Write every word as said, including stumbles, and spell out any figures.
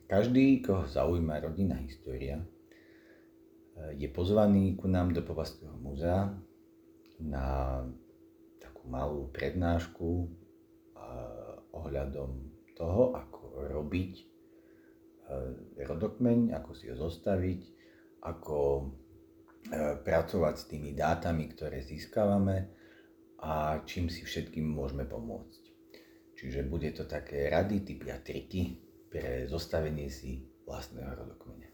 Každý, koho zaujíma rodinná história, je pozvaný ku nám do Povazského múzea na takú malú prednášku ohľadom toho, ako robiť rodokmeň, ako si ho zostaviť, ako pracovať s tými dátami, ktoré získavame a čím si všetkým môžeme pomôcť. Čiže bude to také rady, tipy a triky pre zostavenie si vlastného rodokmeňa.